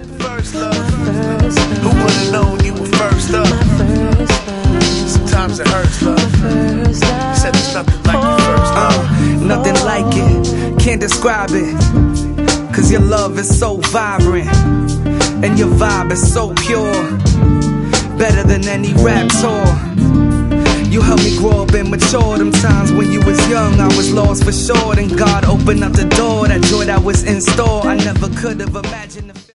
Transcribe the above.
like the first love. Who would've known you were first up? Sometimes it hurts, love. You said there's nothing like the first love. Nothing like it, can't describe it. Cause your love is so vibrant, and your vibe is so pure, better than any rap tour. You helped me grow up and mature. Them times when you was young, I was lost for sure. Then God opened up the door, that joy that was in store. I never could have imagined